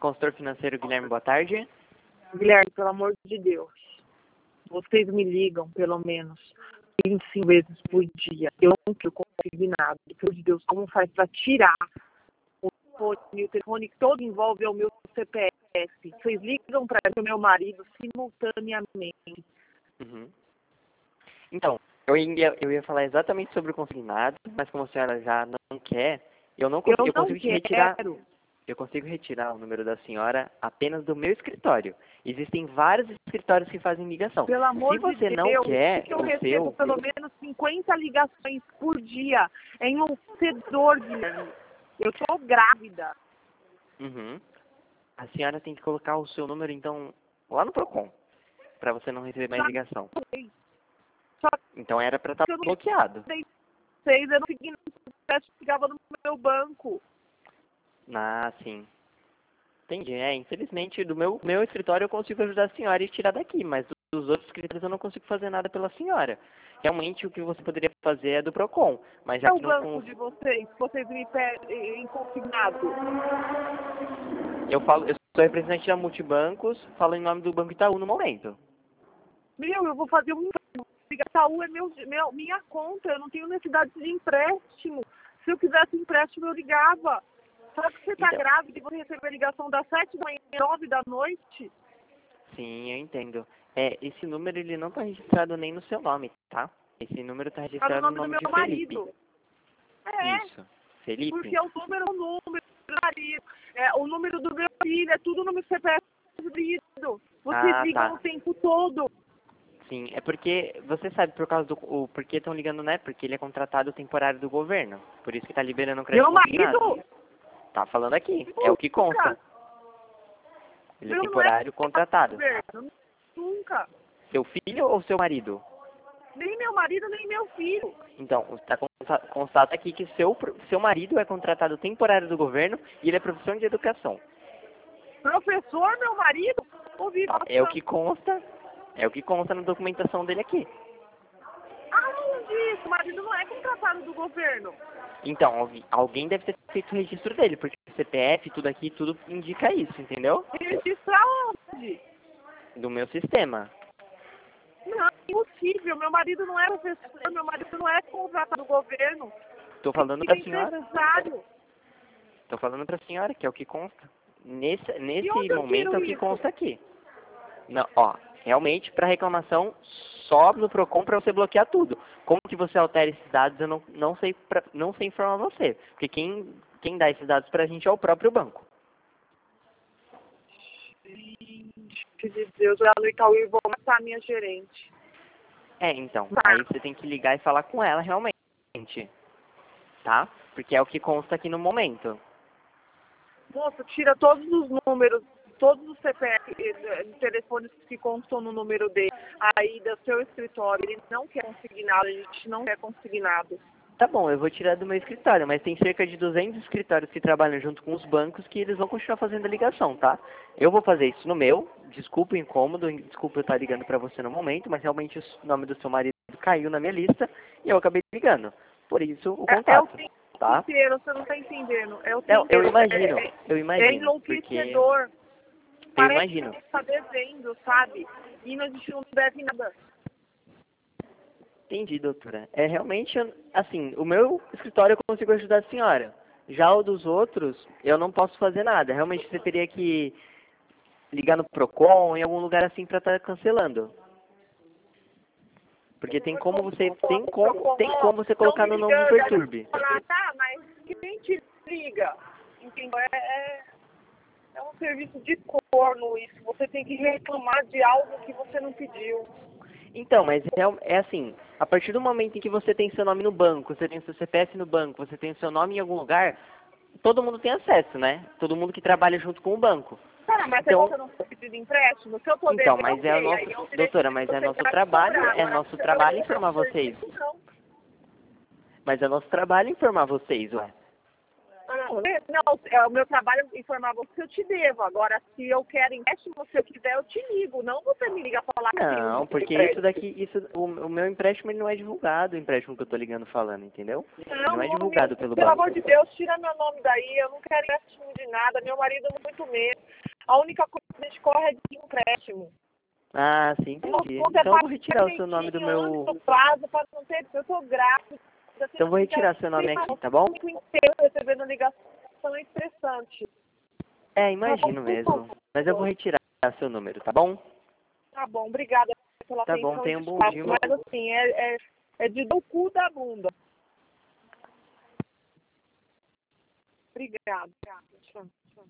consultor financeiro Guilherme, boa tarde. Guilherme, pelo amor de Deus, vocês me ligam pelo menos 25 vezes por dia. Eu não quero consignado. Pelo amor de Deus, como faz para tirar o telefone que todo envolve é o meu CPF? Vocês ligam para o meu marido simultaneamente. Uhum. Então, eu ia falar exatamente sobre o consignado, mas como a senhora já não quer, eu consigo te retirar. Eu consigo retirar o número da senhora apenas do meu escritório. Existem vários escritórios que fazem ligação. Pelo amor Se você de não Deus, quer eu o recebo seu... pelo menos 50 ligações por dia. É enlouquecedor, Guilherme. Eu estou grávida. Uhum. A senhora tem que colocar o seu número, então, lá no Procon, para você não receber mais ligação. Só Então era para estar bloqueado. eu não segui nada, ficava no meu banco. Ah, sim. Entendi. Infelizmente, do meu escritório eu consigo ajudar a senhora e tirar daqui, mas dos outros escritórios eu não consigo fazer nada pela senhora. Realmente o que você poderia fazer é do Procon, mas já É que o não... banco de vocês me pedem em consignado. Eu sou representante da Multibancos, falo em nome do Banco Itaú no momento. Eu vou fazer um empréstimo. Itaú é minha conta, eu não tenho necessidade de empréstimo. Se eu quisesse empréstimo, eu ligava. Só que você está Então, grávida e você recebe a ligação das 7 da manhã e 9 da noite? sim, eu entendo. Esse número ele não está registrado nem no seu nome, tá? Esse número está Está no registrado no nome do nome meu de Felipe. marido. Isso, Felipe. Porque o número é o número do marido. O número do meu filho, é tudo no meu CPF do marido. Vocês ligam o tempo todo. Sim, é porque, você sabe por causa do... Por que estão ligando, né? Porque ele é contratado temporário do governo. Por isso que está liberando o crédito Meu consignado. marido? Tá falando aqui, é o que consta. Ele é temporário contratado. Nunca. Seu filho ou seu marido? Nem meu marido, nem meu filho. Então, constata aqui que seu marido é contratado temporário do governo e ele é professor de educação. Professor, meu marido? É o que consta. É o que consta na documentação dele aqui. Aonde isso? O marido não é contratado do governo. Então, alguém deve ter feito o registro dele, porque o CPF, tudo aqui, tudo indica isso, entendeu? Registrar onde? Do meu sistema. Não, é impossível. Meu marido não é professor, meu marido não é contratado do governo. Tô falando pra senhora. Tô falando pra senhora, que é o que consta. Nesse momento é o que consta aqui. Não, realmente, para reclamação, só no Procon para você bloquear tudo. Como que você altera esses dados, eu não sei informar você. Porque quem dá esses dados pra gente é o próprio banco. Gente de Deus, eu no Itaú e vou matar a minha gerente. Então, aí você tem que ligar e falar com ela realmente. Tá? Porque é o que consta aqui no momento. Moça, tira todos os números, todos os CPF, telefones que constam no número dele, aí do seu escritório. Ele não quer consignado, a gente não quer consignado. Tá bom, eu vou tirar do meu escritório, mas tem cerca de 200 escritórios que trabalham junto com os bancos que eles vão continuar fazendo a ligação, tá? Eu vou fazer isso no meu, desculpa o incômodo, desculpa eu estar ligando pra você no momento, mas realmente o nome do seu marido caiu na minha lista e eu acabei ligando. Por isso, o contato, tá? Inteiro, você não tá entendendo. Eu imagino. É enlouquecedor. Eu imagino. Que tá devendo, sabe? E a gente não deve nada. Entendi, doutora. Realmente, assim, o meu escritório eu consigo ajudar a senhora. Já o dos outros, eu não posso fazer nada. Realmente, você teria que ligar no Procon, em algum lugar assim, pra estar cancelando. Porque tem como você colocar no nome do Perturbe. Tá, mas quem te liga? Entendeu? É um serviço de corno isso. Você tem que reclamar de algo que você não pediu. Então, mas é assim, a partir do momento em que você tem seu nome no banco, você tem seu CPF no banco, você tem seu nome em algum lugar, todo mundo tem acesso, né? Todo mundo que trabalha junto com o banco. Mas então, você não foi pedido empréstimo? Se eu tô então, mas é o nosso, doutora, mas é nosso trabalho informar vocês. Mas é nosso trabalho informar vocês, ué. Não, o meu trabalho é informar você que eu te devo. Agora, se eu quero empréstimo, se eu quiser, eu te ligo. Não você me liga falar que tem Não, porque isso daqui, o meu empréstimo ele não é divulgado, o empréstimo que eu tô ligando falando, entendeu? Ele não é divulgado pelo Pelo banco. amor de Deus, tira meu nome daí. Eu não quero empréstimo de nada. Meu marido muito menos. A única coisa que a gente corre é de empréstimo. Ah, sim, entendi. Então eu vou retirar o seu nome do meu... Prazo para não ter, eu tô grávida. Então eu vou retirar seu nome aqui, tá bom? O tempo inteiro recebendo ligação é estressante. É, imagino mesmo. Mas eu vou retirar seu número, tá bom? Tá bom, obrigada pela Tá atenção. bom, tenha um bom dia. Mas assim, é de do cu da bunda. Obrigada.